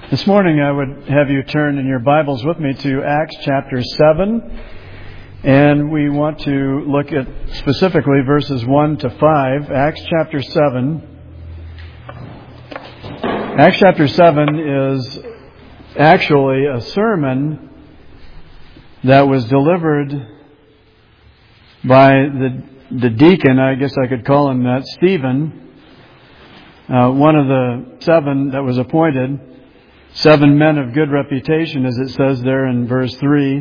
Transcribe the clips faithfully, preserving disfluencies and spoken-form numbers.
This morning I would have you turn in your Bibles with me to Acts chapter seven, and we want to look at specifically verses one to five. Acts chapter seven. Acts chapter seven is actually a sermon that was delivered by the, the deacon, I guess I could call him that, Stephen, uh, one of the seven that was appointed. Seven men of good reputation, as it says there in verse three,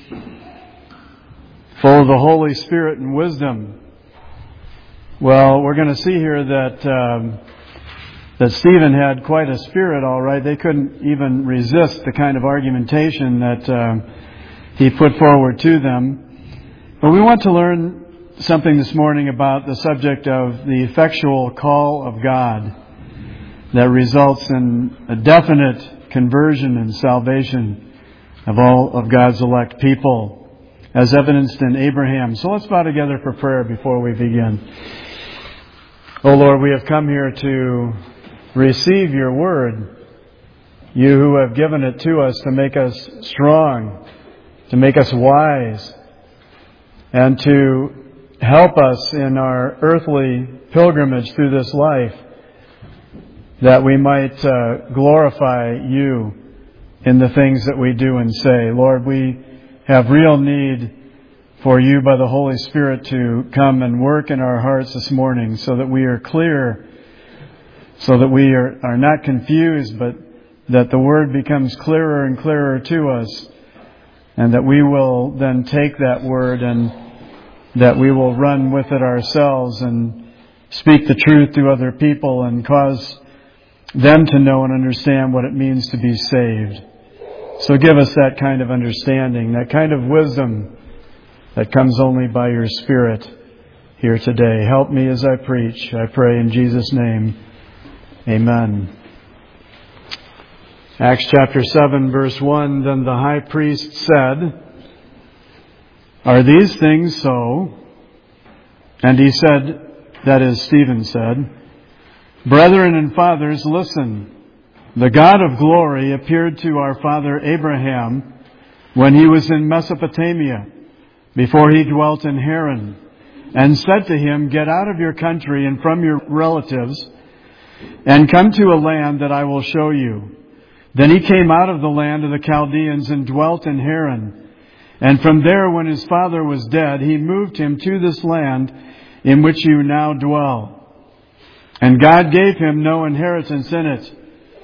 full of the Holy Spirit and wisdom. Well, we're going to see here that um, that Stephen had quite a spirit, all right. They couldn't even resist the kind of argumentation that uh, he put forward to them. But we want to learn something this morning about the subject of the effectual call of God that results in a definite conversion and salvation of all of God's elect people, as evidenced in Abraham. So let's bow together for prayer before we begin. Oh Lord, we have come here to receive your word. You who have given it to us to make us strong, to make us wise, and to help us in our earthly pilgrimage through this life, that we might uh, glorify you in the things that we do and say. Lord, we have real need for you by the Holy Spirit to come and work in our hearts this morning so that we are clear, so that we are, are not confused, but that the Word becomes clearer and clearer to us, and that we will then take that Word and that we will run with it ourselves and speak the truth to other people and cause them to know and understand what it means to be saved. So give us that kind of understanding, that kind of wisdom that comes only by your Spirit here today. Help me as I preach, I pray in Jesus' name. Amen. Acts chapter seven, verse one, Then the high priest said, Are these things so? And he said, that is, Stephen said, Brethren and fathers, listen. The God of glory appeared to our father Abraham when he was in Mesopotamia, before he dwelt in Haran, and said to him, Get out of your country and from your relatives, and come to a land that I will show you. Then he came out of the land of the Chaldeans and dwelt in Haran. And from there, when his father was dead, he moved him to this land in which you now dwell. And God gave him no inheritance in it,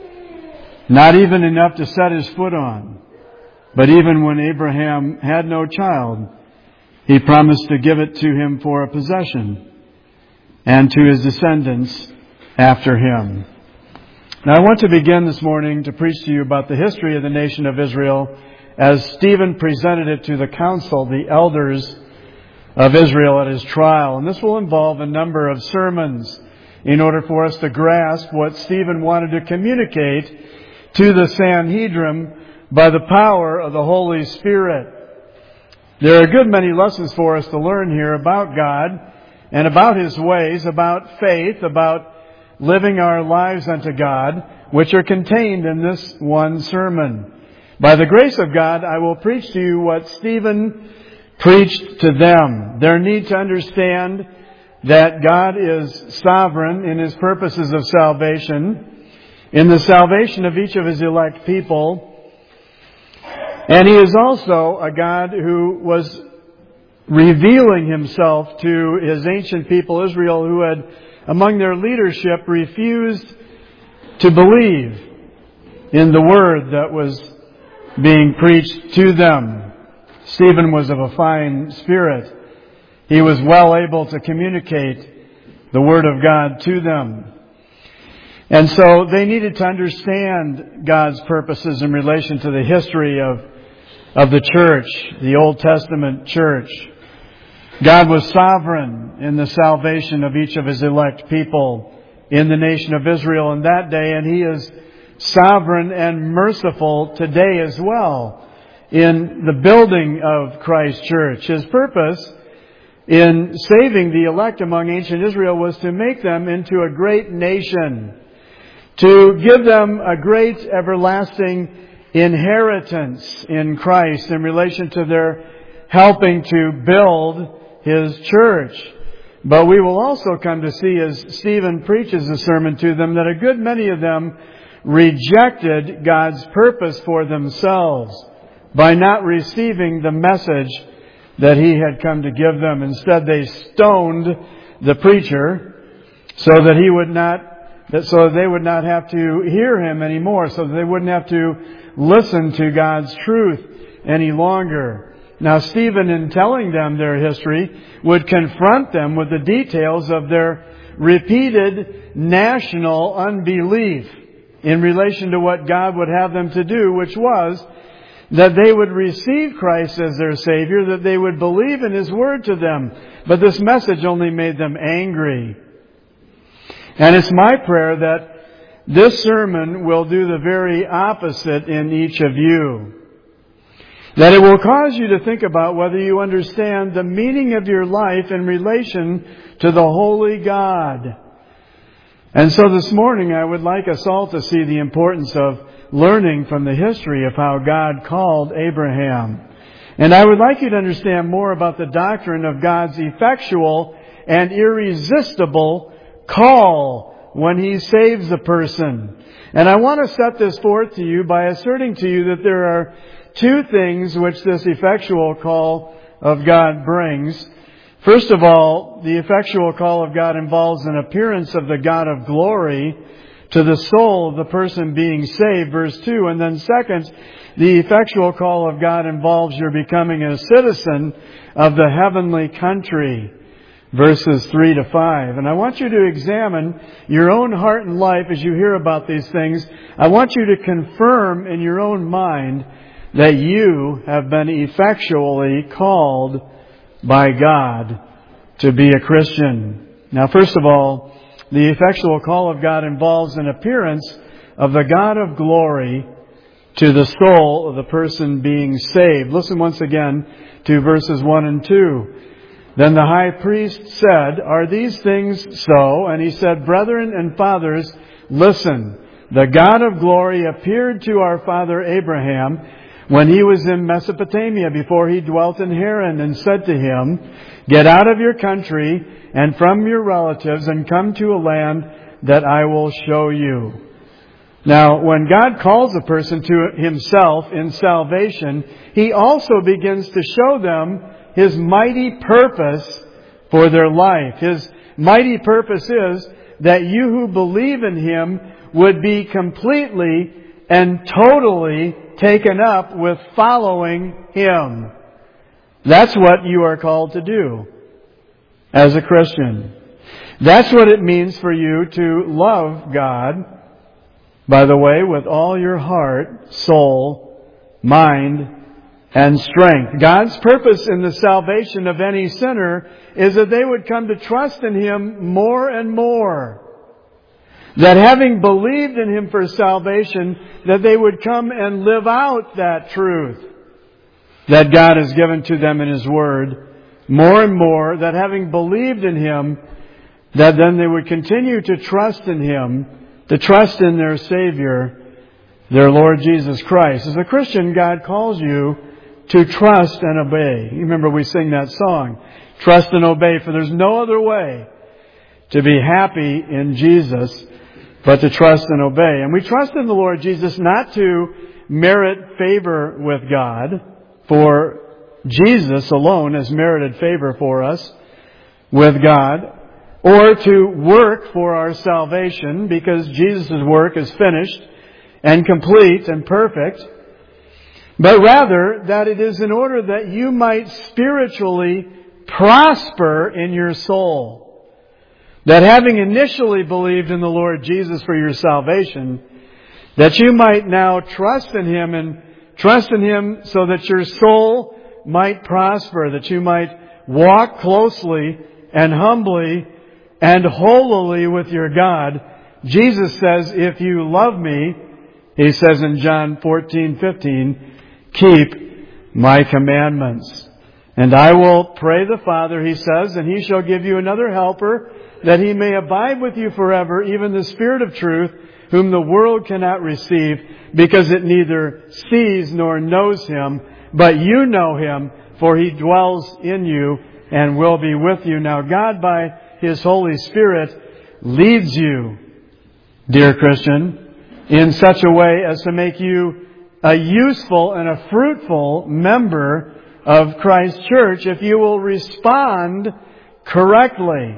not even enough to set his foot on. But even when Abraham had no child, he promised to give it to him for a possession, and to his descendants after him. Now I want to begin this morning to preach to you about the history of the nation of Israel as Stephen presented it to the council, the elders of Israel, at his trial. And this will involve a number of sermons in order for us to grasp what Stephen wanted to communicate to the Sanhedrin by the power of the Holy Spirit. There are a good many lessons for us to learn here about God and about His ways, about faith, about living our lives unto God, which are contained in this one sermon. By the grace of God, I will preach to you what Stephen preached to them. Their need to understand that God is sovereign in His purposes of salvation, in the salvation of each of His elect people. And He is also a God who was revealing Himself to His ancient people, Israel, who had, among their leadership, refused to believe in the Word that was being preached to them. Stephen was of a fine spirit. He was well able to communicate the Word of God to them. And so they needed to understand God's purposes in relation to the history of, of the church, the Old Testament church. God was sovereign in the salvation of each of His elect people in the nation of Israel in that day, and He is sovereign and merciful today as well in the building of Christ's church. His purpose in saving the elect among ancient Israel was to make them into a great nation, to give them a great everlasting inheritance in Christ in relation to their helping to build His church. But we will also come to see as Stephen preaches the sermon to them that a good many of them rejected God's purpose for themselves by not receiving the message that He had come to give them. Instead, they stoned the preacher so that he would not, that so they would not have to hear him anymore, so that they wouldn't have to listen to God's truth any longer. Now, Stephen, in telling them their history, would confront them with the details of their repeated national unbelief in relation to what God would have them to do, which was that they would receive Christ as their Savior, that they would believe in His Word to them. But this message only made them angry. And it's my prayer that this sermon will do the very opposite in each of you. That it will cause you to think about whether you understand the meaning of your life in relation to the Holy God. And so this morning I would like us all to see the importance of learning from the history of how God called Abraham. And I would like you to understand more about the doctrine of God's effectual and irresistible call when He saves a person. And I want to set this forth to you by asserting to you that there are two things which this effectual call of God brings. First of all, the effectual call of God involves an appearance of the God of glory to the soul of the person being saved, verse two. And then second, the effectual call of God involves your becoming a citizen of the heavenly country, verses three to five. And I want you to examine your own heart and life as you hear about these things. I want you to confirm in your own mind that you have been effectually called by God to be a Christian. Now, first of all, the effectual call of God involves an appearance of the God of glory to the soul of the person being saved. Listen once again to verses one and two. Then the high priest said, "Are these things so?" And he said, "Brethren and fathers, listen. The God of glory appeared to our father Abraham when he was in Mesopotamia before he dwelt in Haran, and said to him, 'Get out of your country and from your relatives and come to a land that I will show you.'" Now, when God calls a person to Himself in salvation, He also begins to show them His mighty purpose for their life. His mighty purpose is that you who believe in Him would be completely and totally taken up with following Him. That's what you are called to do as a Christian. That's what it means for you to love God, by the way, with all your heart, soul, mind, and strength. God's purpose in the salvation of any sinner is that they would come to trust in Him more and more. That having believed in Him for salvation, that they would come and live out that truth that God has given to them in His Word more and more. That having believed in Him, that then they would continue to trust in Him, to trust in their Savior, their Lord Jesus Christ. As a Christian, God calls you to trust and obey. You remember we sing that song, "Trust and obey, for there's no other way to be happy in Jesus but to trust and obey." And we trust in the Lord Jesus not to merit favor with God, for Jesus alone has merited favor for us with God, or to work for our salvation, because Jesus' work is finished and complete and perfect, but rather that it is in order that you might spiritually prosper in your soul. That having initially believed in the Lord Jesus for your salvation, that you might now trust in Him, and trust in Him so that your soul might prosper, that you might walk closely and humbly and holily with your God. Jesus says, "If you love me," He says in John fourteen fifteen, "keep my commandments. And I will pray the Father," He says, "and He shall give you another helper, that He may abide with you forever, even the Spirit of truth, whom the world cannot receive, because it neither sees nor knows Him. But you know Him, for He dwells in you and will be with you. Now God, by His Holy Spirit, leads you, dear Christian, in such a way as to make you a useful and a fruitful member of Christ's church if you will respond correctly.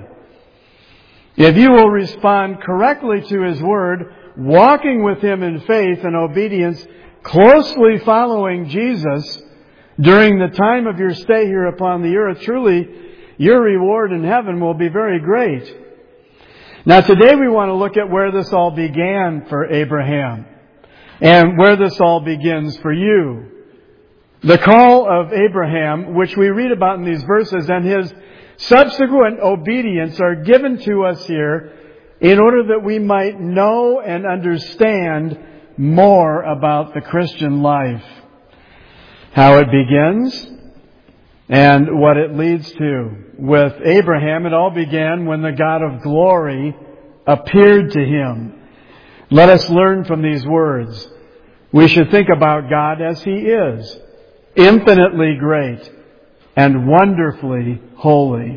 If you will respond correctly to His Word, walking with Him in faith and obedience, closely following Jesus during the time of your stay here upon the earth, truly your reward in heaven will be very great. Now today we want to look at where this all began for Abraham and where this all begins for you. The call of Abraham, which we read about in these verses, and his subsequent obedience are given to us here in order that we might know and understand more about the Christian life. How it begins and what it leads to. With Abraham, it all began when the God of glory appeared to him. Let us learn from these words. We should think about God as He is, infinitely great and wonderfully holy.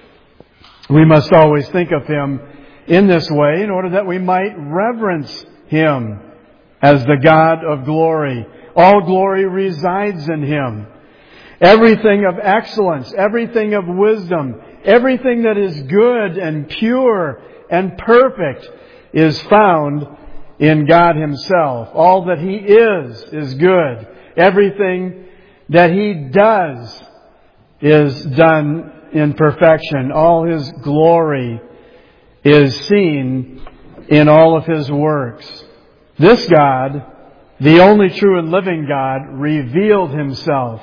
We must always think of Him in this way in order that we might reverence Him as the God of glory. All glory resides in Him. Everything of excellence, everything of wisdom, everything that is good and pure and perfect is found in God Himself. All that He is, is good. Everything that He does is done in perfection. All His glory is seen in all of His works. This God, the only true and living God, revealed Himself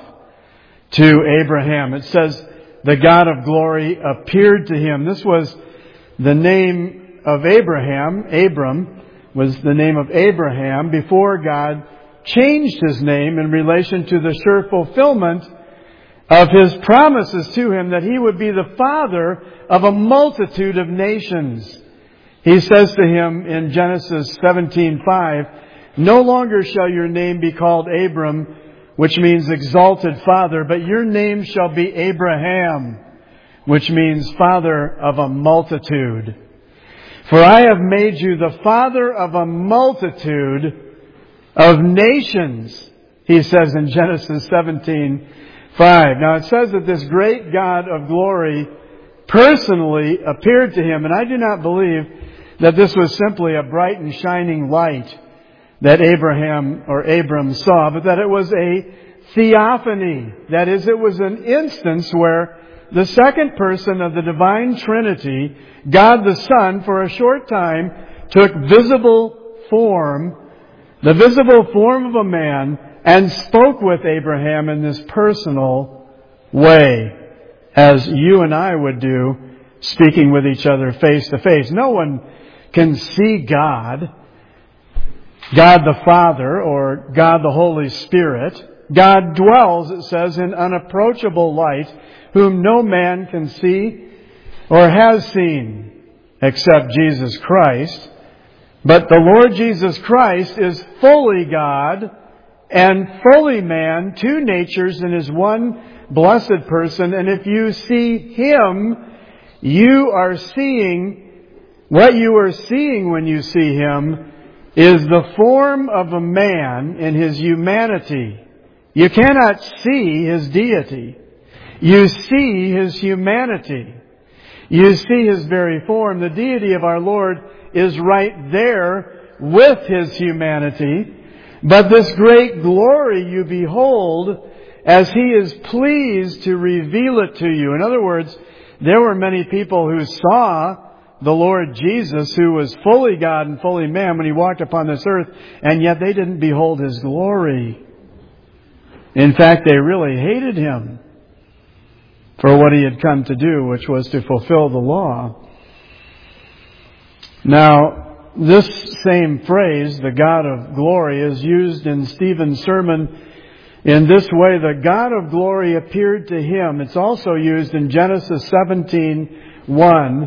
to Abraham. It says, the God of glory appeared to him. This was the name of Abraham. Abram was the name of Abraham before God changed his name in relation to the sure fulfillment of His promises to him that he would be the father of a multitude of nations. He says to him in Genesis seventeen five, no longer shall your name be called Abram, which means exalted father, but your name shall be Abraham, which means father of a multitude. For I have made you the father of a multitude of nations, He says in Genesis seventeen five. Now it says that this great God of glory personally appeared to him, and I do not believe that this was simply a bright and shining light that Abraham or Abram saw, but that it was a theophany. That is, it was an instance where the second person of the divine Trinity, God the Son, for a short time took visible form, the visible form of a man, and spoke with Abraham in this personal way, as you and I would do, speaking with each other face to face. No one can see God, God the Father, or God the Holy Spirit. God dwells, it says, in unapproachable light, whom no man can see or has seen except Jesus Christ. But the Lord Jesus Christ is fully God and fully man, two natures in His one blessed person. And if you see Him, you are seeing, what you are seeing when you see Him is the form of a man in His humanity. You cannot see His deity. You see His humanity. You see His very form. The deity of our Lord is right there with His humanity. But this great glory you behold as He is pleased to reveal it to you. In other words, there were many people who saw the Lord Jesus, who was fully God and fully man when He walked upon this earth, and yet they didn't behold His glory. In fact, they really hated Him for what He had come to do, which was to fulfill the law. Now, this same phrase, the God of glory, is used in Stephen's sermon in this way: the God of glory appeared to him. It's also used in Genesis seventeen one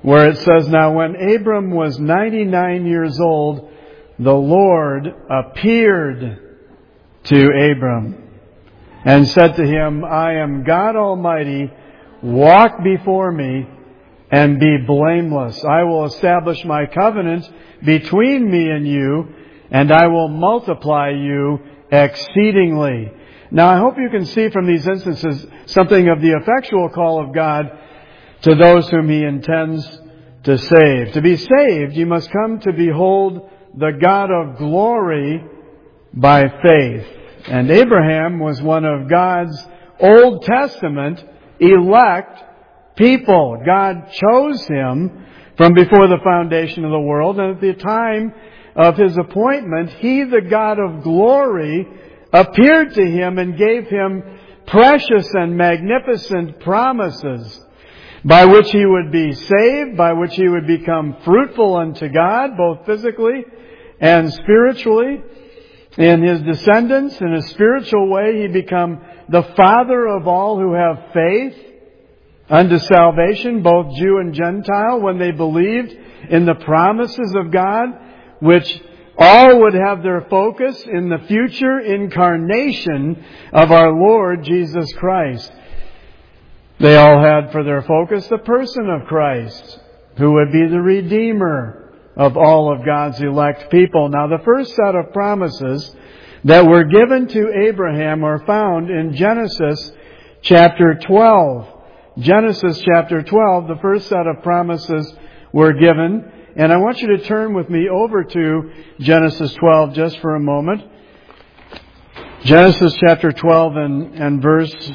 where it says, "Now when Abram was ninety-nine years old, the Lord appeared to Abram and said to him, I am God Almighty, walk before me and be blameless. I will establish my covenant between me and you, and I will multiply you exceedingly." Now I hope you can see from these instances something of the effectual call of God to those whom He intends to save. To be saved, you must come to behold the God of glory by faith. And Abraham was one of God's Old Testament elect people. God chose him from before the foundation of the world, and at the time of his appointment, He, the God of glory, appeared to him and gave him precious and magnificent promises by which he would be saved, by which he would become fruitful unto God, both physically and spiritually. In his descendants, in a spiritual way, he become the father of all who have faith unto salvation, both Jew and Gentile, when they believed in the promises of God, which all would have their focus in the future incarnation of our Lord Jesus Christ. They all had for their focus the person of Christ, who would be the Redeemer of all of God's elect people. Now, the first set of promises that were given to Abraham are found in Genesis chapter twelve. Genesis chapter twelve, the first set of promises were given. And I want you to turn with me over to Genesis twelve just for a moment. Genesis chapter twelve and, and verse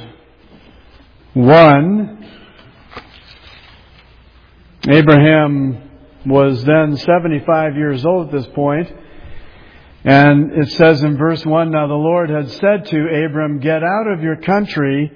one. Abraham was then seventy-five years old at this point. And it says in verse one, "Now the Lord had said to Abram, get out of your country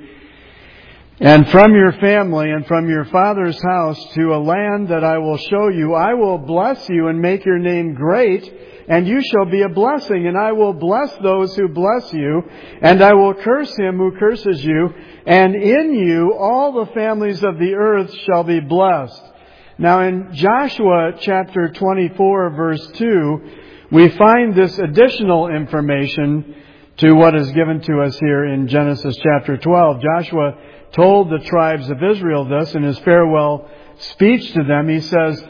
and from your family and from your father's house to a land that I will show you. I will bless you and make your name great, and you shall be a blessing. And I will bless those who bless you, and I will curse him who curses you. And in you all the families of the earth shall be blessed." Now in Joshua chapter twenty-four verse two, we find this additional information to what is given to us here in Genesis chapter twelve. Joshua told the tribes of Israel this in his farewell speech to them. He says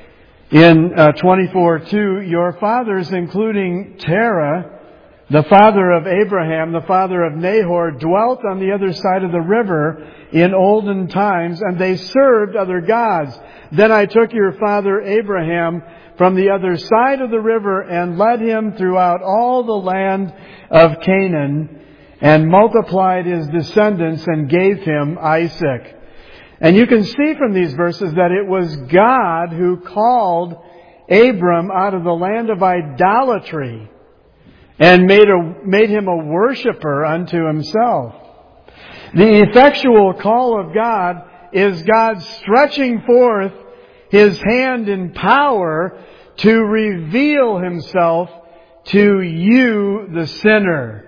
in uh, twenty-four two, "Your fathers, including Terah, the father of Abraham, the father of Nahor, dwelt on the other side of the river in olden times, and they served other gods. Then I took your father Abraham from the other side of the river and led him throughout all the land of Canaan, and multiplied his descendants and gave him Isaac." And you can see from these verses that it was God who called Abram out of the land of idolatry and made a, made him a worshiper unto himself. The effectual call of God is God stretching forth His hand in power to reveal Himself to you, the sinner,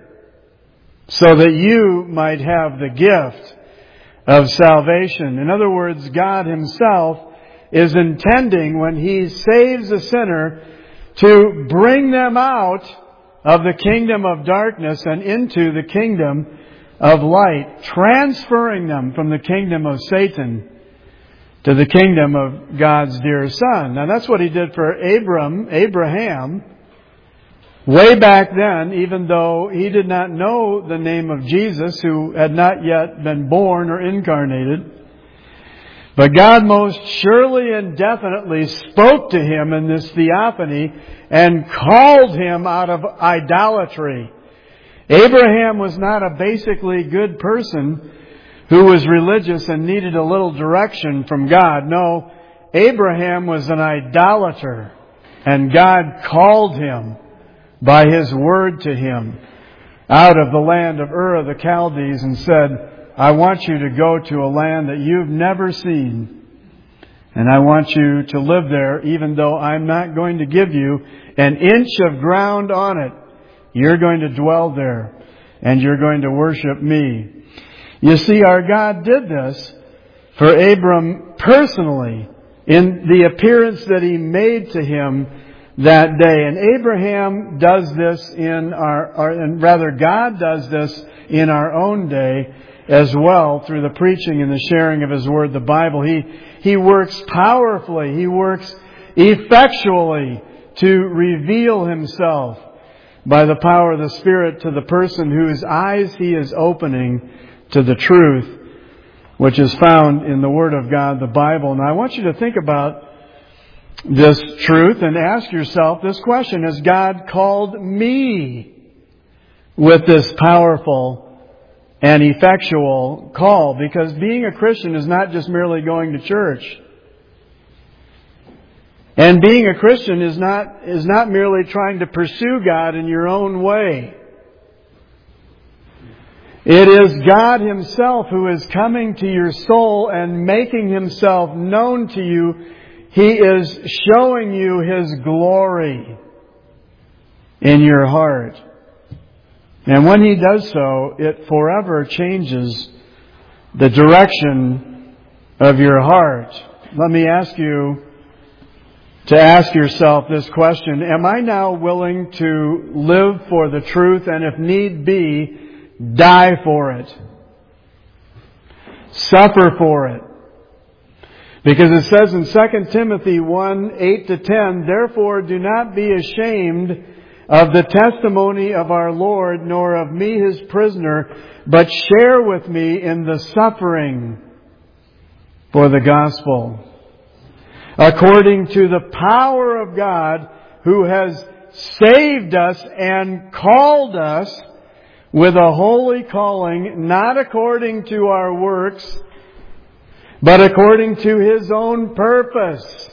so that you might have the gift of salvation. In other words, God Himself is intending, when He saves a sinner, to bring them out of the kingdom of darkness and into the kingdom of light, transferring them from the kingdom of Satan to the kingdom of God's dear Son. Now that's what He did for Abram, Abraham, way back then, even though he did not know the name of Jesus, who had not yet been born or incarnated. But God most surely and definitely spoke to him in this theophany and called him out of idolatry. Abraham was not a basically good person who was religious and needed a little direction from God. No, Abraham was an idolater, and God called him by His word to him out of the land of Ur of the Chaldees and said, I want you to go to a land that you've never seen, and I want you to live there even though I'm not going to give you an inch of ground on it. You're going to dwell there, and you're going to worship me. You see, our God did this for Abram personally in the appearance that He made to him that day. And Abraham does this in our, our and rather God does this in our own day as well through the preaching and the sharing of His Word, the Bible. He, He works powerfully. He works effectually to reveal Himself by the power of the Spirit to the person whose eyes He is opening to the truth, which is found in the Word of God, the Bible. And I want you to think about this truth and ask yourself this question: has God called me with this powerful and effectual call? Because being a Christian is not just merely going to church. And being a Christian is not, is not merely trying to pursue God in your own way. It is God Himself who is coming to your soul and making Himself known to you. He is showing you His glory in your heart. And when He does so, it forever changes the direction of your heart. Let me ask you to ask yourself this question: am I now willing to live for the truth and, if need be, die for it? Suffer for it? Because it says in Second Timothy one, eight to ten, "Therefore do not be ashamed of the testimony of our Lord, nor of me His prisoner, but share with me in the suffering for the gospel, according to the power of God, who has saved us and called us with a holy calling, not according to our works, but according to His own purpose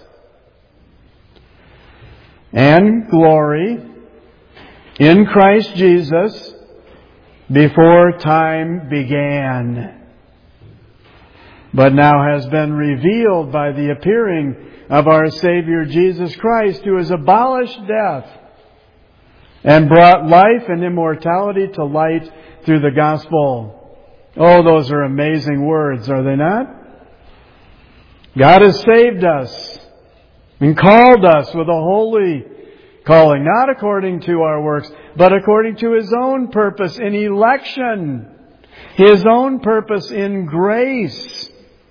and glory in Christ Jesus before time began, but now has been revealed by the appearing of our Savior Jesus Christ, who has abolished death and brought life and immortality to light through the gospel." Oh, those are amazing words, are they not? God has saved us and called us with a holy calling, not according to our works, but according to His own purpose in election, His own purpose in grace,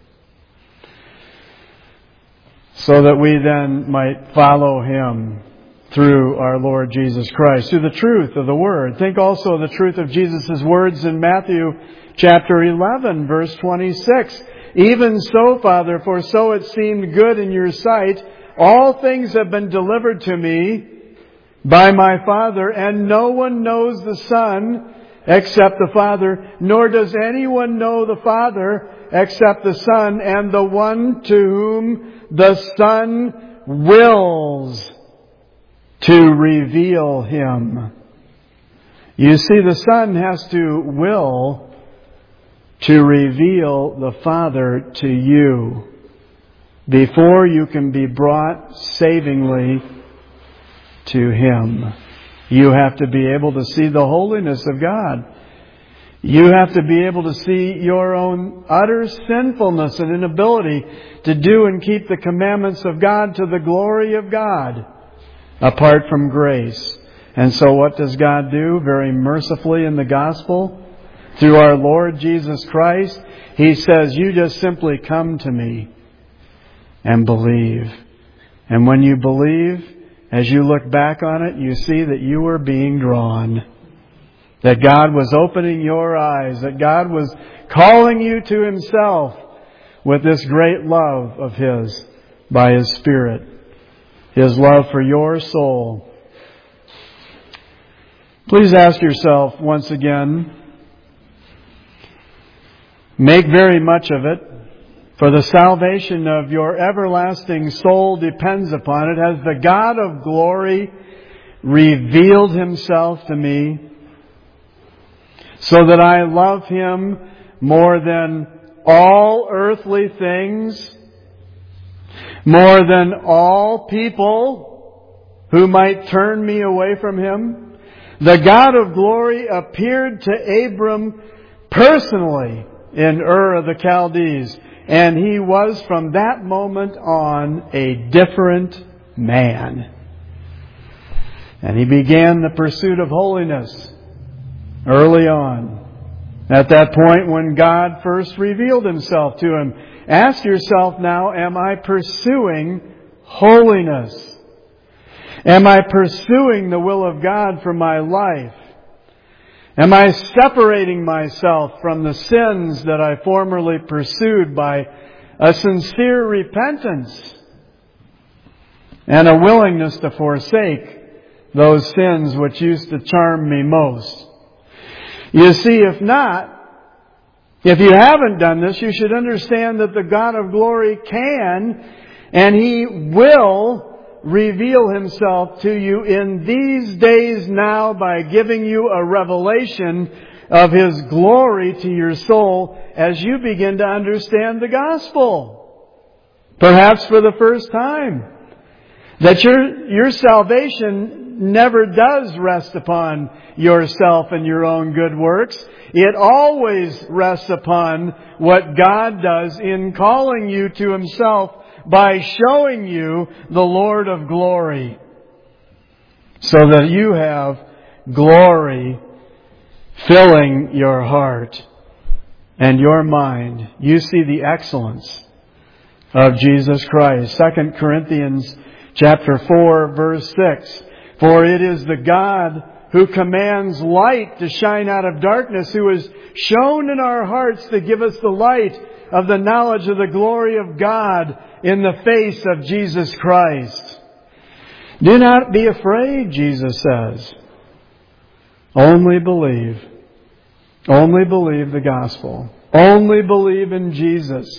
so that we then might follow Him through our Lord Jesus Christ, through the truth of the Word. Think also of the truth of Jesus' words in Matthew chapter eleven, verse twenty-six. "Even so, Father, for so it seemed good in your sight, all things have been delivered to me by my Father, and no one knows the Son except the Father, nor does anyone know the Father except the Son, and the one to whom the Son wills to reveal Him." You see, the Son has to will to reveal the Father to you before you can be brought savingly to Him. You have to be able to see the holiness of God. You have to be able to see your own utter sinfulness and inability to do and keep the commandments of God to the glory of God apart from grace. And so what does God do? Very mercifully in the gospel, through our Lord Jesus Christ, He says, you just simply come to me and believe. And when you believe, as you look back on it, you see that you were being drawn. That God was opening your eyes. That God was calling you to Himself with this great love of His by His Spirit. His love for your soul. Please ask yourself once again, make very much of it, for the salvation of your everlasting soul depends upon it. Has the God of glory revealed Himself to me so that I love Him more than all earthly things, more than all people who might turn me away from Him? The God of glory appeared to Abram personally in Ur of the Chaldees, And he was from that moment on a different man. And he began the pursuit of holiness early on. At that point when God first revealed Himself to him. Ask yourself now, am I pursuing holiness? Am I pursuing the will of God for my life? Am I separating myself from the sins that I formerly pursued by a sincere repentance and a willingness to forsake those sins which used to charm me most? You see, if not, if you haven't done this, you should understand that the God of glory can and He will reveal Himself to you in these days now by giving you a revelation of His glory to your soul as you begin to understand the gospel. Perhaps for the first time. That your, your salvation never does rest upon yourself and your own good works. It always rests upon what God does in calling you to Himself by showing you the Lord of glory. So that you have glory filling your heart and your mind. You see the excellence of Jesus Christ. Second Corinthians chapter four, verse six. For it is the God who commands light to shine out of darkness, who has shone in our hearts to give us the light of the knowledge of the glory of God in the face of Jesus Christ. Do not be afraid, Jesus says. Only believe. Only believe the gospel. Only believe in Jesus.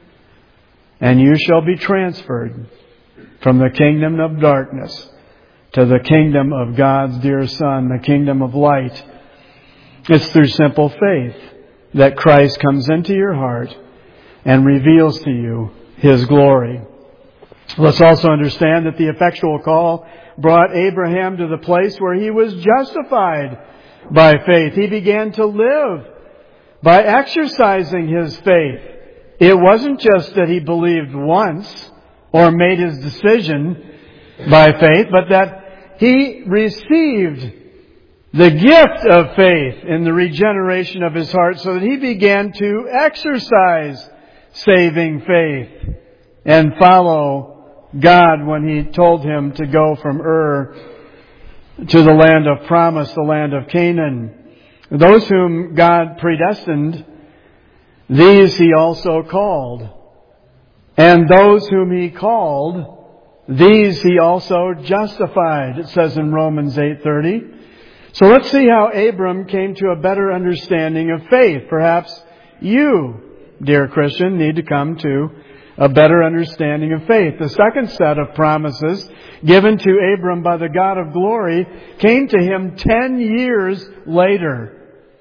And you shall be transferred from the kingdom of darkness to the kingdom of God's dear Son, the kingdom of light. It's through simple faith that Christ comes into your heart and reveals to you His glory. Let's also understand that the effectual call brought Abraham to the place where he was justified by faith. He began to live by exercising his faith. It wasn't just that he believed once or made his decision by faith, but that he received the gift of faith in the regeneration of his heart so that he began to exercise saving faith and follow God when He told him to go from Ur to the land of promise, the land of Canaan. Those whom God predestined, these He also called. And those whom He called, these He also justified, it says in Romans eight thirty. So let's see how Abram came to a better understanding of faith. Perhaps you, dear Christian, need to come to a better understanding of faith. The second set of promises given to Abram by the God of glory came to him ten years later.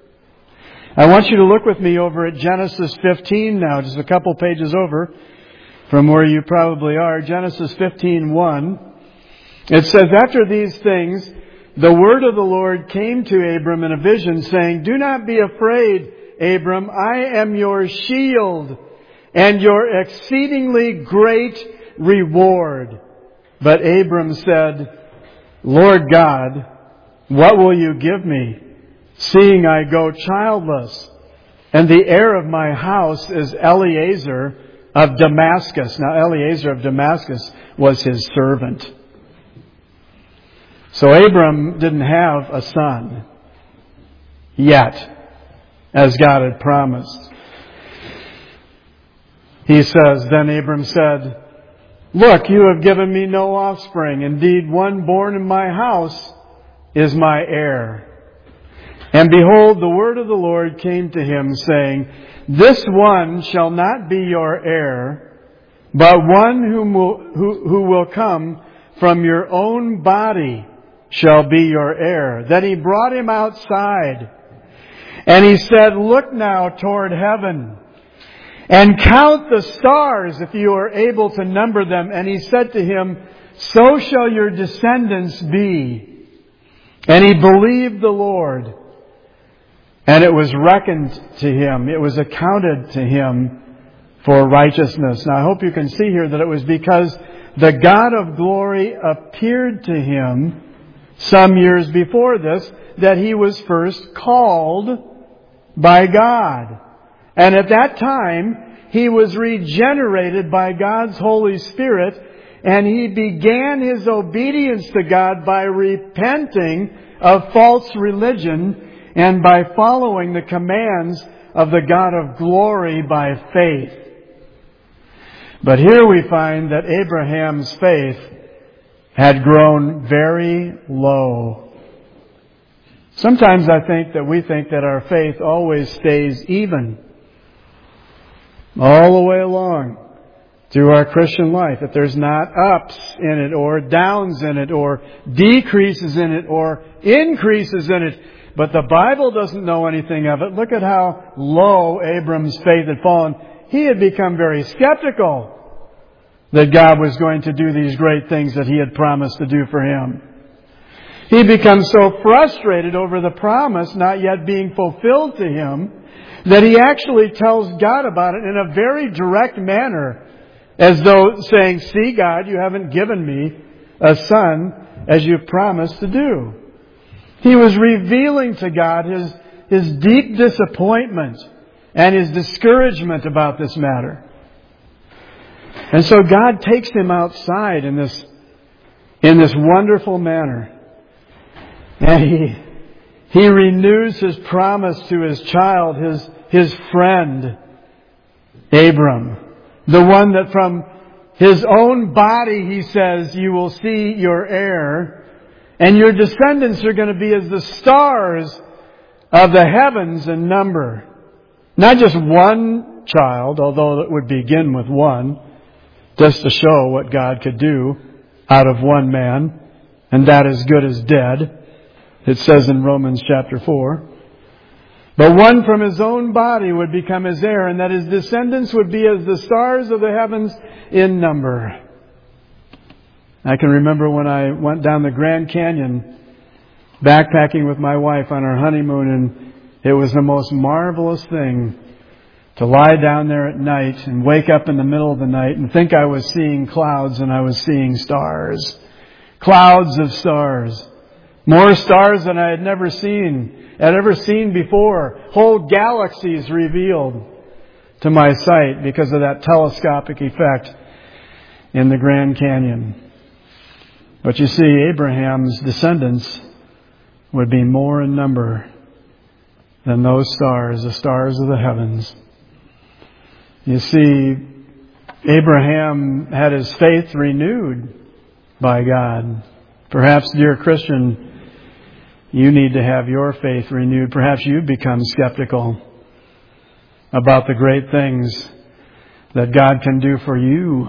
I want you to look with me over at Genesis fifteen now, just a couple pages over from where you probably are. Genesis fifteen one. It says, after these things, the word of the Lord came to Abram in a vision, saying, do not be afraid, Abram. I am your shield and your exceedingly great reward. But Abram said, Lord God, what will you give me, seeing I go childless? And the heir of my house is Eliezer of Damascus. Now, Eliezer of Damascus was his servant. So Abram didn't have a son yet, as God had promised. He says, then Abram said, look, you have given me no offspring. Indeed, one born in my house is my heir. And behold, the word of the Lord came to him, saying, this one shall not be your heir, but one whom will, who, who will come from your own body shall be your heir. Then he brought him outside, and he said, look now toward heaven, and count the stars if you are able to number them. And he said to him, so shall your descendants be. And he believed the Lord, and it was reckoned to him, it was accounted to him for righteousness. Now I hope you can see here that it was because the God of glory appeared to him some years before this that he was first called by God. And at that time, he was regenerated by God's Holy Spirit, and he began his obedience to God by repenting of false religion and by following the commands of the God of glory by faith. But here we find that Abraham's faith had grown very low. Sometimes I think that we think that our faith always stays even all the way along through our Christian life, that there's not ups in it or downs in it or decreases in it or increases in it. But the Bible doesn't know anything of it. Look at how low Abram's faith had fallen. He had become very skeptical that God was going to do these great things that He had promised to do for him. He becomes so frustrated over the promise not yet being fulfilled to him that he actually tells God about it in a very direct manner, as though saying, "See, God, you haven't given me a son as you've promised to do." He was revealing to God his, his deep disappointment and his discouragement about this matter. And so God takes him outside in this, in this wonderful manner. And he, he renews his promise to his child, his, his friend, Abram. The one that from his own body, he says, "You will see your heir, and your descendants are going to be as the stars of the heavens in number." Not just one child, although it would begin with one, just to show what God could do out of one man, and that is good as dead. It says in Romans chapter four. But one from his own body would become his heir, and that his descendants would be as the stars of the heavens in number. I can remember when I went down the Grand Canyon backpacking with my wife on our honeymoon, and it was the most marvelous thing to lie down there at night and wake up in the middle of the night and think I was seeing clouds and I was seeing stars. Clouds of stars. More stars than I had never seen, had ever seen before. Whole galaxies revealed to my sight because of that telescopic effect in the Grand Canyon. But you see, Abraham's descendants would be more in number than those stars, the stars of the heavens. You see, Abraham had his faith renewed by God. Perhaps, dear Christian, you need to have your faith renewed. Perhaps you've become skeptical about the great things that God can do for you.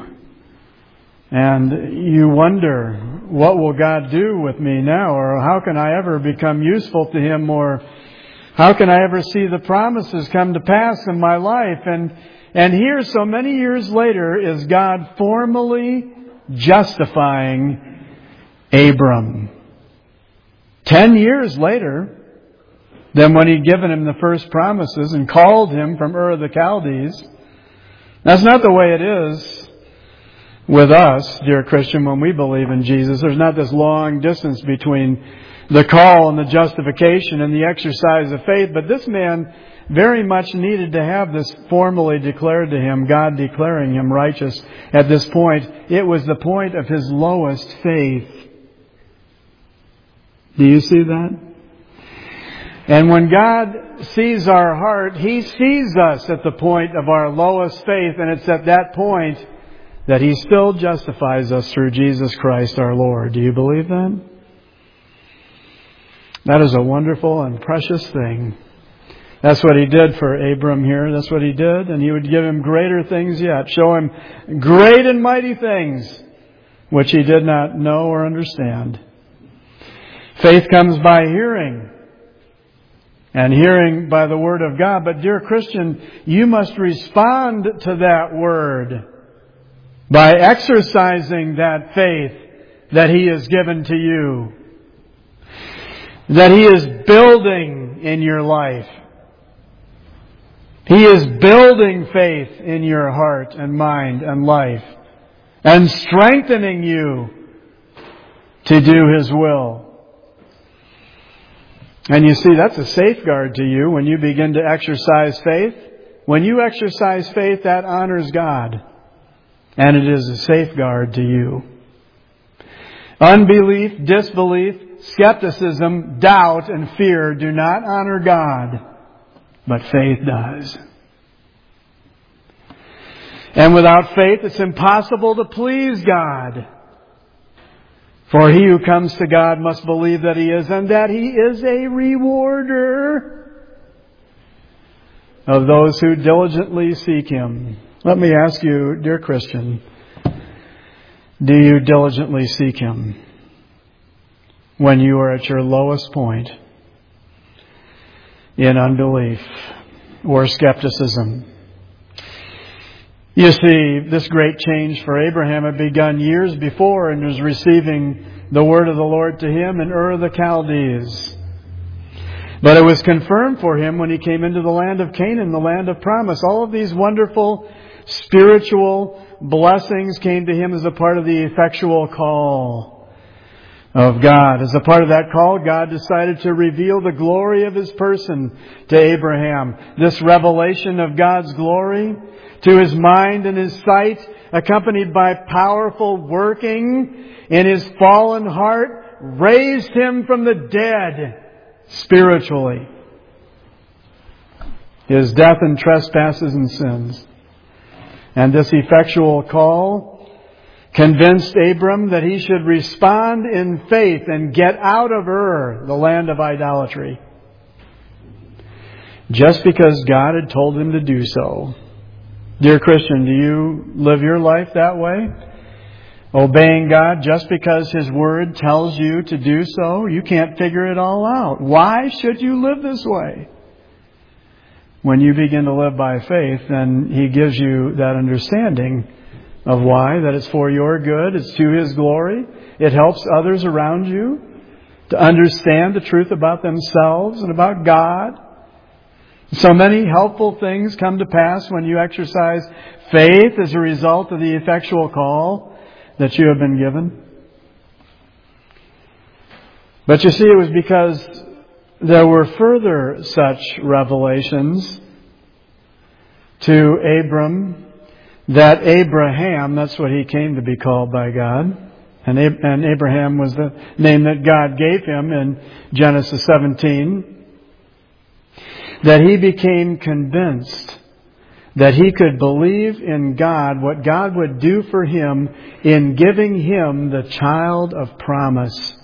And you wonder, what will God do with me now? Or how can I ever become useful to Him? Or how can I ever see the promises come to pass in my life? And and here, so many years later, is God formally justifying Abram. Ten years later than when He'd given him the first promises and called him from Ur of the Chaldees. That's not the way it is with us, dear Christian, when we believe in Jesus. There's not this long distance between the call and the justification and the exercise of faith. But this man very much needed to have this formally declared to him, God declaring him righteous at this point. It was the point of his lowest faith. Do you see that? And when God sees our heart, He sees us at the point of our lowest faith, and it's at that point that He still justifies us through Jesus Christ our Lord. Do you believe that? That is a wonderful and precious thing. That's what He did for Abram here. That's what He did. And He would give him greater things yet. Show him great and mighty things which he did not know or understand. Faith comes by hearing, and hearing by the Word of God. But dear Christian, you must respond to that Word by exercising that faith that He has given to you, that He is building in your life. He is building faith in your heart and mind and life and strengthening you to do His will. And you see, that's a safeguard to you when you begin to exercise faith. When you exercise faith, that honors God. And it is a safeguard to you. Unbelief, disbelief, skepticism, doubt, and fear do not honor God, but faith does. And without faith, it's impossible to please God. For he who comes to God must believe that He is, and that He is a rewarder of those who diligently seek Him. Let me ask you, dear Christian, do you diligently seek Him when you are at your lowest point in unbelief or skepticism? You see, this great change for Abraham had begun years before and was receiving the word of the Lord to him in Ur of the Chaldees. But it was confirmed for him when he came into the land of Canaan, the land of promise. All of these wonderful spiritual blessings came to him as a part of the effectual call of God. As a part of that call, God decided to reveal the glory of His person to Abraham. This revelation of God's glory to his mind and his sight, accompanied by powerful working in his fallen heart, raised him from the dead spiritually. His death and trespasses and sins. And this effectual call convinced Abram that he should respond in faith and get out of Ur, the land of idolatry, just because God had told him to do so. Dear Christian, do you live your life that way? Obeying God just because His Word tells you to do so? You can't figure it all out. Why should you live this way? When you begin to live by faith, then He gives you that understanding of why, that it's for your good, it's to His glory. It helps others around you to understand the truth about themselves and about God. So many helpful things come to pass when you exercise faith as a result of the effectual call that you have been given. But you see, it was because there were further such revelations to Abram that Abraham, that's what he came to be called by God, and Abraham was the name that God gave him in Genesis seventeen, that he became convinced that he could believe in God, what God would do for him in giving him the child of promise.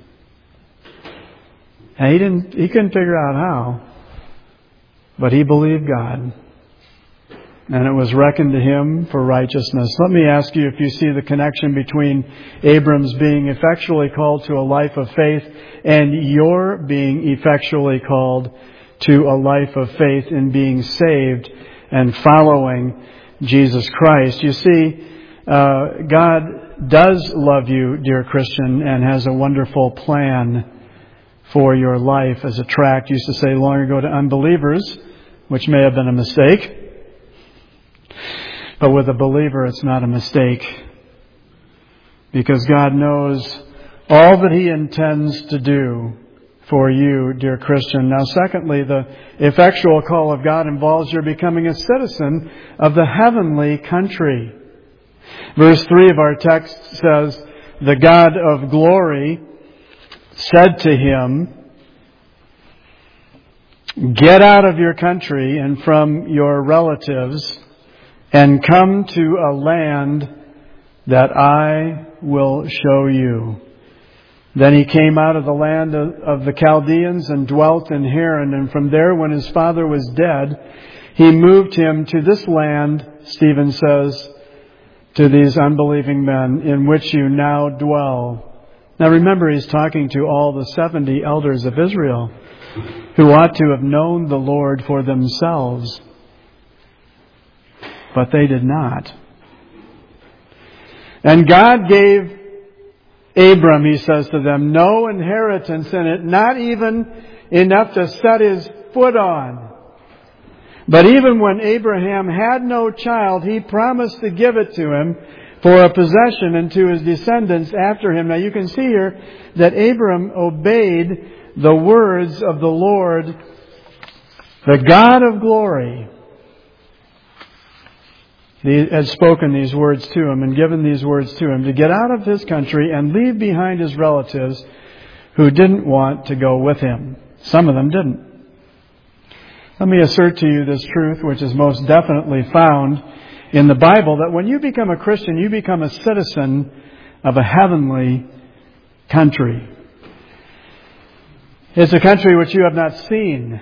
And he didn't, he couldn't figure out how, but he believed God. And it was reckoned to him for righteousness. Let me ask you if you see the connection between Abram's being effectually called to a life of faith and your being effectually called to a life of faith in being saved and following Jesus Christ. You see, uh, God does love you, dear Christian, and has a wonderful plan for your life. As a tract used to say long ago to unbelievers, which may have been a mistake, but with a believer it's not a mistake, because God knows all that He intends to do for you, dear Christian. Now, secondly, the effectual call of God involves your becoming a citizen of the heavenly country. Verse three of our text says, "The God of glory said to him, 'Get out of your country and from your relatives and come to a land that I will show you.' Then he came out of the land of the Chaldeans and dwelt in Haran. And from there, when his father was dead, He moved him to this land," Stephen says, "to these unbelieving men in which you now dwell." Now remember, he's talking to all the seventy elders of Israel who ought to have known the Lord for themselves. But they did not. And God gave Abram, he says to them, no inheritance in it, not even enough to set his foot on. But even when Abraham had no child, He promised to give it to him for a possession and to his descendants after him. Now you can see here that Abram obeyed the words of the Lord, the God of glory. He had spoken these words to him and given these words to him to get out of his country and leave behind his relatives who didn't want to go with him. Some of them didn't. Let me assert to you this truth, which is most definitely found in the Bible, that when you become a Christian, you become a citizen of a heavenly country. It's a country which you have not seen,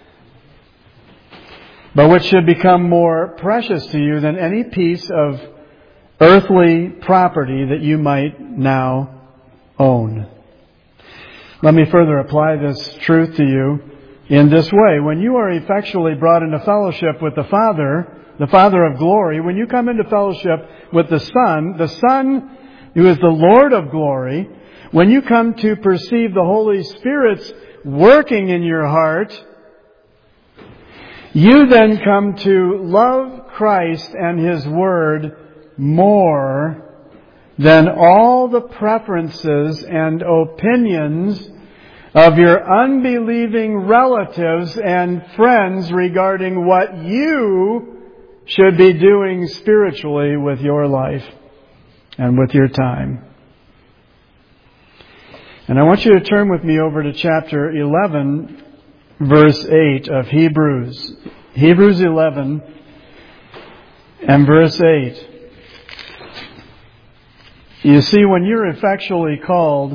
but which should become more precious to you than any piece of earthly property that you might now own. Let me further apply this truth to you in this way. When you are effectually brought into fellowship with the Father, the Father of glory, when you come into fellowship with the Son, the Son who is the Lord of glory, when you come to perceive the Holy Spirit's working in your heart, you then come to love Christ and His Word more than all the preferences and opinions of your unbelieving relatives and friends regarding what you should be doing spiritually with your life and with your time. And I want you to turn with me over to chapter eleven, verse eight of Hebrews. Hebrews eleven and verse eight. You see, when you're effectually called,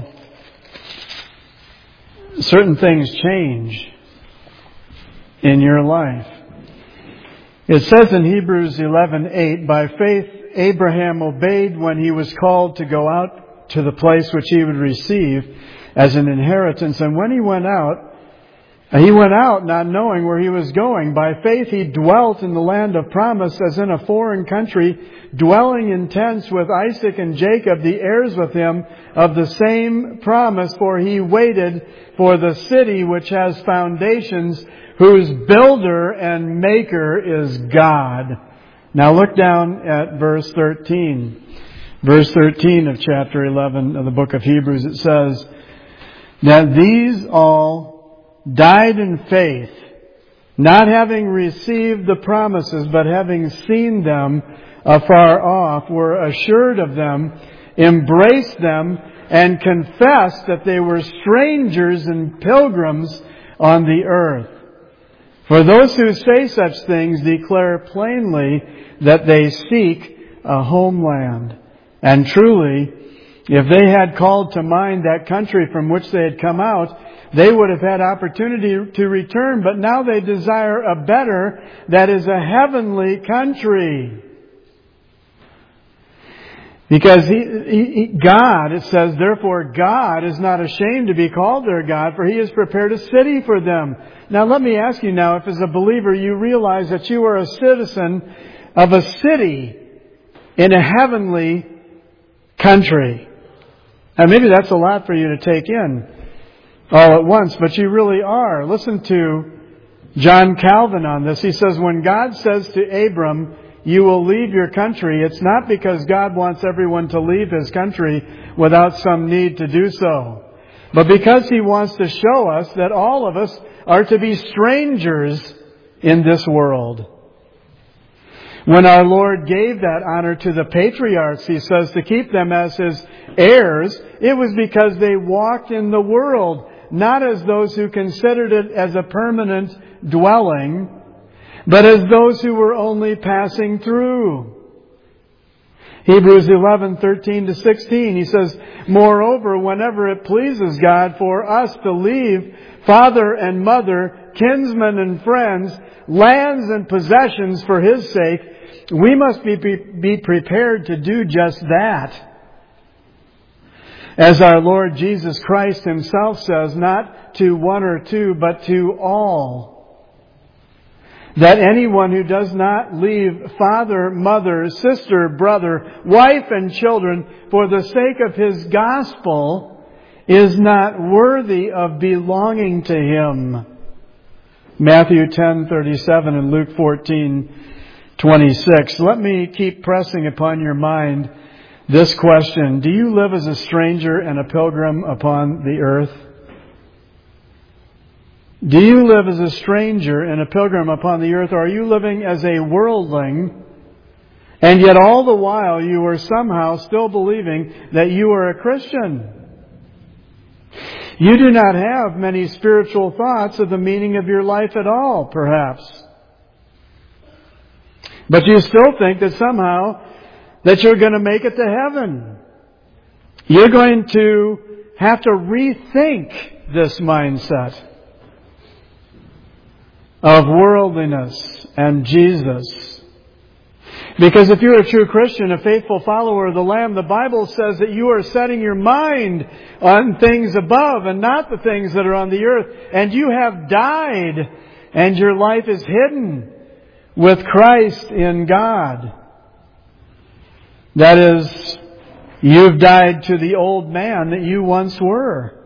certain things change in your life. It says in Hebrews eleven eight, by faith Abraham obeyed when he was called to go out to the place which he would receive as an inheritance. And when he went out, he went out not knowing where he was going. By faith he dwelt in the land of promise as in a foreign country, dwelling in tents with Isaac and Jacob, the heirs with him of the same promise, for he waited for the city which has foundations, whose builder and maker is God. Now look down at verse thirteen. Verse thirteen of chapter eleven of the book of Hebrews. It says, that these all died in faith, not having received the promises, but having seen them afar off, were assured of them, embraced them, and confessed that they were strangers and pilgrims on the earth. For those who say such things declare plainly that they seek a homeland. And truly, if they had called to mind that country from which they had come out, they would have had opportunity to return. But now they desire a better, that is a heavenly country. Because he, he, God, it says, therefore God is not ashamed to be called their God, for He has prepared a city for them. Now let me ask you now, if as a believer you realize that you are a citizen of a city in a heavenly country. Now maybe that's a lot for you to take in all at once, but you really are. Listen to John Calvin on this. He says, when God says to Abram, you will leave your country, it's not because God wants everyone to leave His country without some need to do so, but because He wants to show us that all of us are to be strangers in this world. When our Lord gave that honor to the patriarchs, He says, to keep them as His heirs, it was because they walked in the world, not as those who considered it as a permanent dwelling, but as those who were only passing through. Hebrews eleven thirteen to sixteen, he says, moreover, whenever it pleases God for us to leave father and mother, kinsmen and friends, lands and possessions for His sake, we must be, be, be prepared to do just that. As our Lord Jesus Christ Himself says, not to one or two, but to all. That anyone who does not leave father, mother, sister, brother, wife, and children for the sake of His gospel is not worthy of belonging to Him. Matthew ten thirty-seven and Luke fourteen twenty-six. Let me keep pressing upon your mind this question. Do you live as a stranger and a pilgrim upon the earth? Do you live as a stranger and a pilgrim upon the earth, or are you living as a worldling, and yet all the while you are somehow still believing that you are a Christian? You do not have many spiritual thoughts of the meaning of your life at all, perhaps. But you still think that somehow that you're going to make it to heaven. You're going to have to rethink this mindset of worldliness and Jesus. Because if you're a true Christian, a faithful follower of the Lamb, the Bible says that you are setting your mind on things above and not the things that are on the earth. And you have died, and your life is hidden with Christ in God. That is, you've died to the old man that you once were.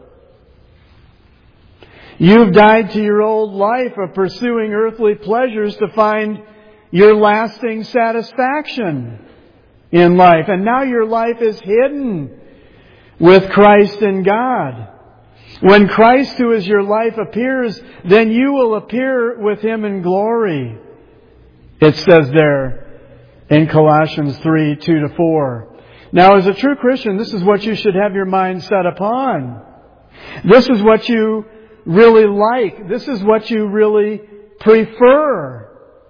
You've died to your old life of pursuing earthly pleasures to find your lasting satisfaction in life. And now your life is hidden with Christ in God. When Christ, who is your life, appears, then you will appear with Him in glory. It says there in Colossians three, two to four. Now, as a true Christian, this is what you should have your mind set upon. This is what you really like. This is what you really prefer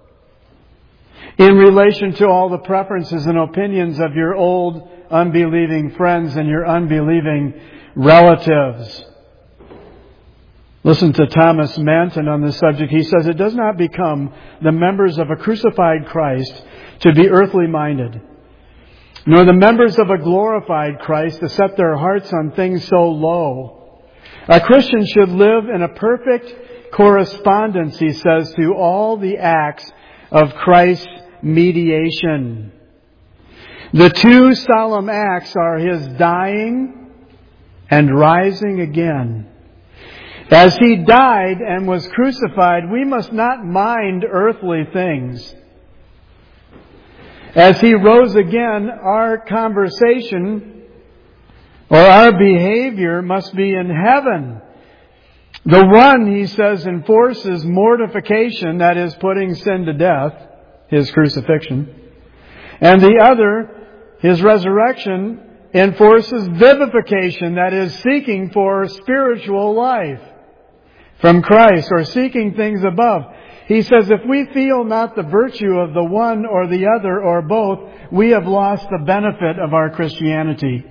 in relation to all the preferences and opinions of your old unbelieving friends and your unbelieving relatives. Listen to Thomas Manton on this subject. He says, it does not become the members of a crucified Christ to be earthly minded, nor the members of a glorified Christ to set their hearts on things so low. A Christian should live in a perfect correspondence, he says, to all the acts of Christ's mediation. The two solemn acts are His dying and rising again. As He died and was crucified, we must not mind earthly things. As He rose again, our conversation or our behavior must be in heaven. The one, he says, enforces mortification, that is, putting sin to death, His crucifixion. And the other, His resurrection, enforces vivification, that is, seeking for spiritual life from Christ, or seeking things above. He says, if we feel not the virtue of the one or the other or both, we have lost the benefit of our Christianity.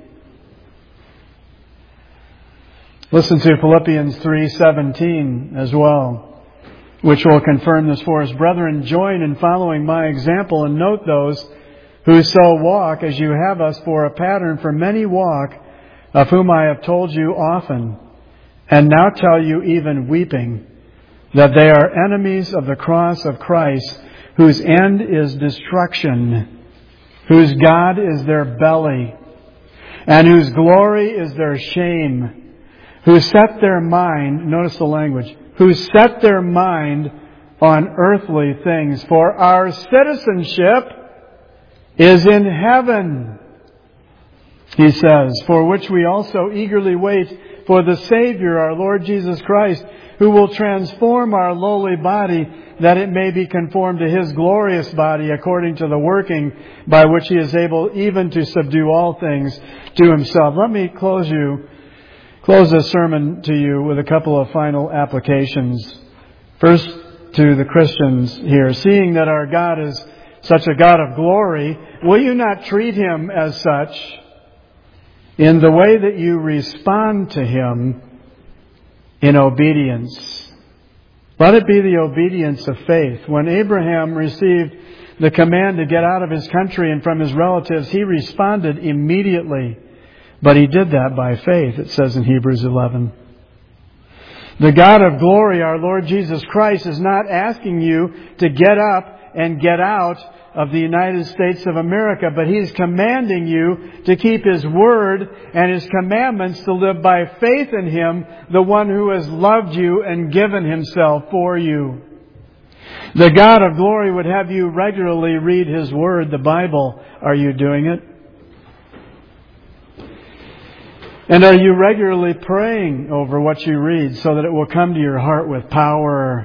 Listen to Philippians three seventeen as well, which will confirm this for us. Brethren, join in following my example and note those who so walk as you have us for a pattern, for many walk, of whom I have told you often, and now tell you even weeping, that they are enemies of the cross of Christ, whose end is destruction, whose God is their belly, and whose glory is their shame, who set their mind, notice the language, who set their mind on earthly things. For our citizenship is in heaven, he says, for which we also eagerly wait for the Savior, our Lord Jesus Christ, who will transform our lowly body, that it may be conformed to His glorious body, according to the working by which He is able even to subdue all things to Himself. Let me close you, close this sermon to you with a couple of final applications. First, to the Christians here. Seeing that our God is such a God of glory, will you not treat Him as such in the way that you respond to Him in obedience? Let it be the obedience of faith. When Abraham received the command to get out of his country and from his relatives, he responded immediately. But he did that by faith, it says in Hebrews eleven. The God of glory, our Lord Jesus Christ, is not asking you to get up and get out of the United States of America, but He's commanding you to keep His Word and His commandments, to live by faith in Him, the one who has loved you and given Himself for you. The God of glory would have you regularly read His Word, the Bible. Are you doing it? And are you regularly praying over what you read so that it will come to your heart with power?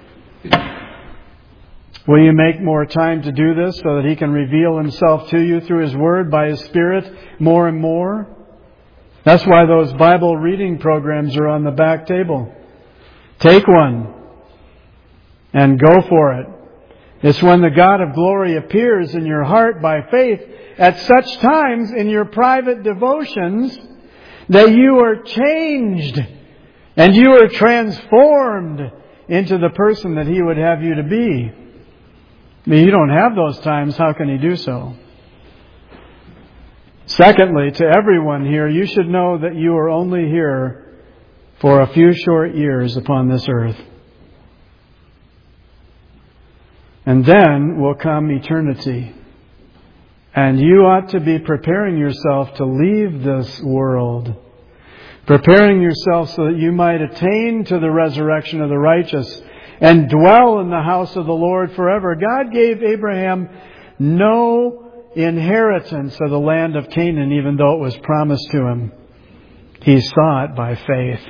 Will you make more time to do this so that He can reveal Himself to you through His Word by His Spirit more and more? That's why those Bible reading programs are on the back table. Take one and go for it. It's when the God of glory appears in your heart by faith at such times in your private devotions that you are changed and you are transformed into the person that He would have you to be. I mean, you don't have those times. How can He do so? Secondly, to everyone here, you should know that you are only here for a few short years upon this earth. And then will come eternity. And you ought to be preparing yourself to leave this world. Preparing yourself so that you might attain to the resurrection of the righteous and dwell in the house of the Lord forever. God gave Abraham no inheritance of the land of Canaan, even though it was promised to him. He saw it by faith.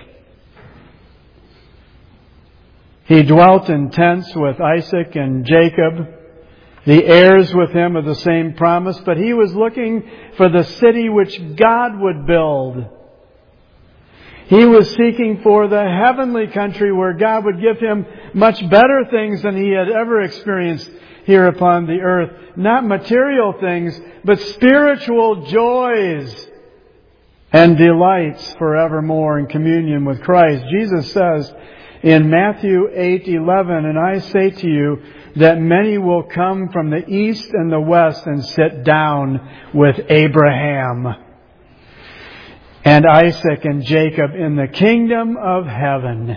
He dwelt in tents with Isaac and Jacob, the heirs with him of the same promise, but he was looking for the city which God would build. He was seeking for the heavenly country where God would give him much better things than he had ever experienced here upon the earth. Not material things, but spiritual joys and delights forevermore in communion with Christ. Jesus says in Matthew eight eleven, and I say to you that many will come from the east and the west and sit down with Abraham and Isaac and Jacob in the kingdom of heaven.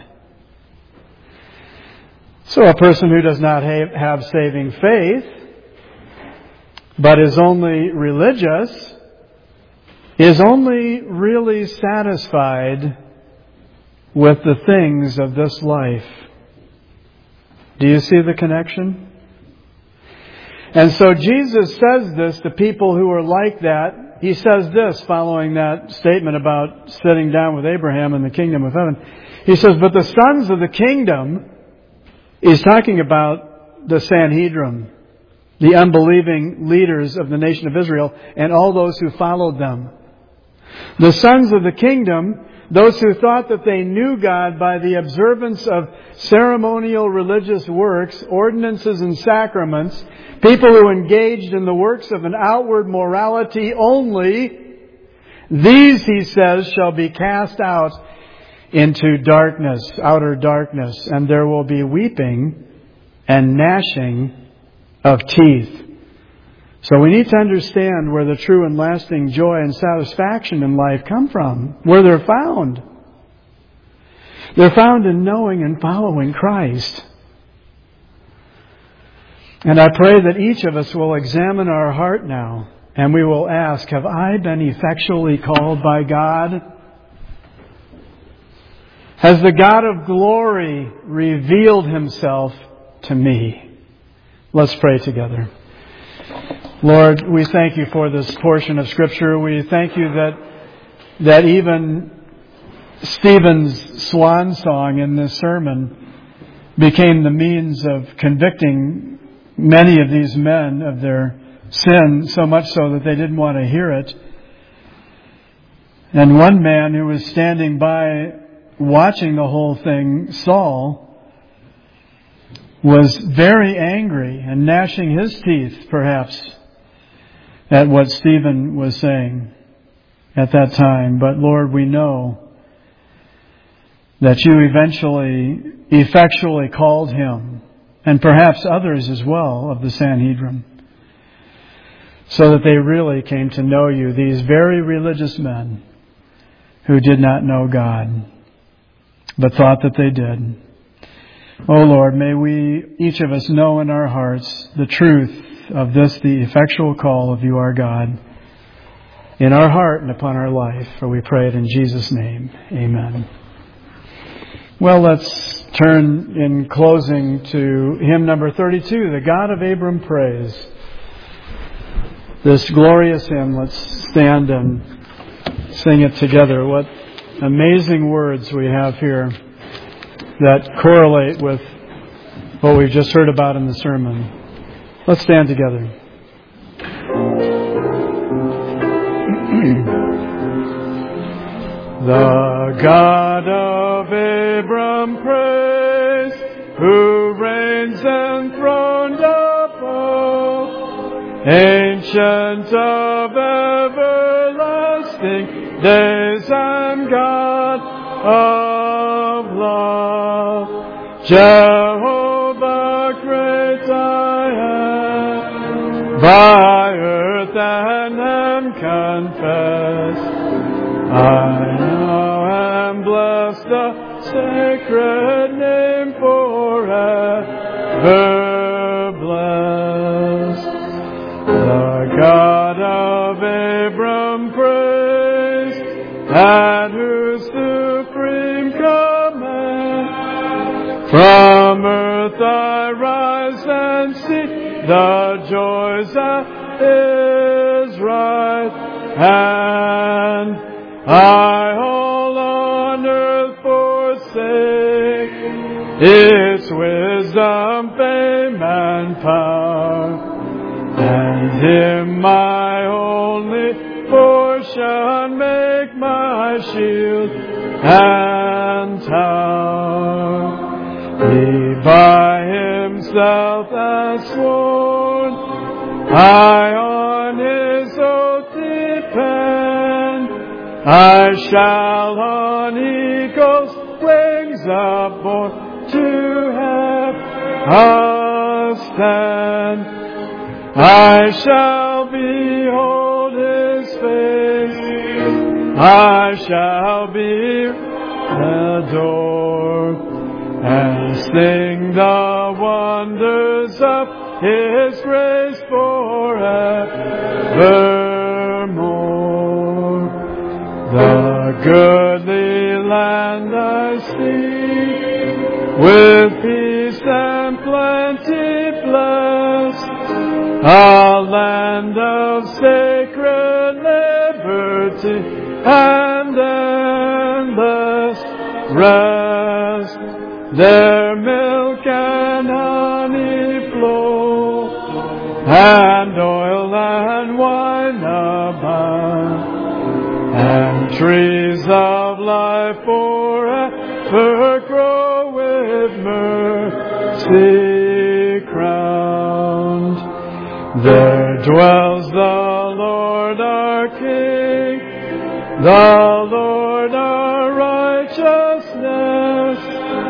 So a person who does not have saving faith, but is only religious, is only really satisfied with the things of this life. Do you see the connection? And so Jesus says this to people who are like that. He says this following that statement about sitting down with Abraham in the kingdom of heaven. He says, but the sons of the kingdom, he's talking about the Sanhedrin, the unbelieving leaders of the nation of Israel, and all those who followed them. The sons of the kingdom, those who thought that they knew God by the observance of ceremonial religious works, ordinances and sacraments, people who engaged in the works of an outward morality only, these, he says, shall be cast out into darkness, outer darkness, and there will be weeping and gnashing of teeth. So we need to understand where the true and lasting joy and satisfaction in life come from, where they're found. They're found in knowing and following Christ. And I pray that each of us will examine our heart now, and we will ask, have I been effectually called by God? Has the God of glory revealed Himself to me? Let's pray together. Lord, we thank You for this portion of Scripture. We thank You that that even Stephen's swan song in this sermon became the means of convicting many of these men of their sin, so much so that they didn't want to hear it. And one man who was standing by watching the whole thing, Saul, was very angry and gnashing his teeth, perhaps, at what Stephen was saying at that time. But Lord, we know that You eventually, effectually called him, and perhaps others as well of the Sanhedrin, so that they really came to know You, these very religious men who did not know God, but thought that they did. O Lord, may we, each of us, know in our hearts the truth of this, the effectual call of you, our God, in our heart and upon our life. For we pray it in Jesus' name. Amen. Well, let's turn in closing to hymn number thirty-two, The God of Abram Praise. This glorious hymn, let's stand and sing it together. What amazing words we have here that correlate with what we've just heard about in the sermon. Let's stand together. The God of Abram praise, who reigns enthroned above, ancient of everlasting days and God of love, Jehovah great I am, by earth and heaven confess, I now am blessed, the sacred name forever blessed. The God of Abram praise, at whose supreme command from earth I rise and see the joys at his right hand. I all on earth forsake, its wisdom, fame, and power, and him my only portion make my shield and tower. He by himself has sworn, I on his oath depend, I shall on eagle's wings upborne to heaven stand. I shall behold his face, I shall be adored, and sing the wonders of his grace forevermore. The goodly land I see, with peace and plenty blessed, a land of sacred liberty and endless rest. There milk and honey flow, and oil and wine abound, and trees of life forever grow with mercy crowned. There dwells the Lord our King, the Lord our righteousness,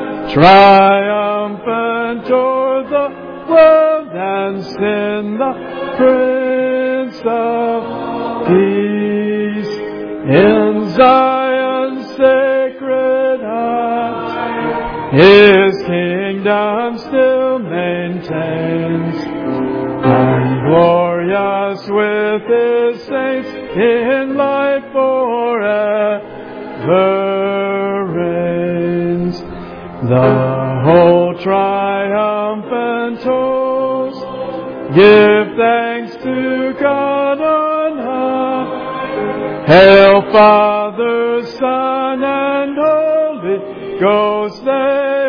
triumphant o'er the world and sin, the Prince of Peace. In Zion's sacred heights, his kingdom still maintains, and glorious with his saints in life forever reigns. The whole triumphant host give thanks to God on high. Hail Father, Son, and Holy Ghost, they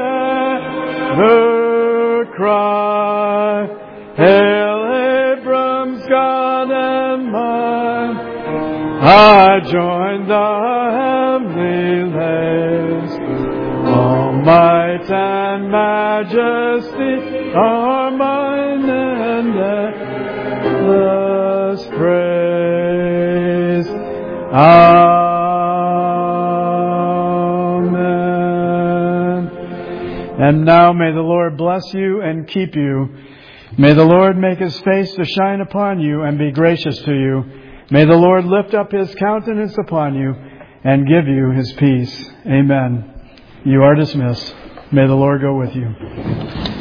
ever cry. Hail Abram's God and mine, I join the heavenly lays. All might and majesty are mine, and endless praise. Amen. And now may the Lord bless you and keep you. May the Lord make his face to shine upon you and be gracious to you. May the Lord lift up his countenance upon you and give you his peace. Amen. You are dismissed. May the Lord go with you.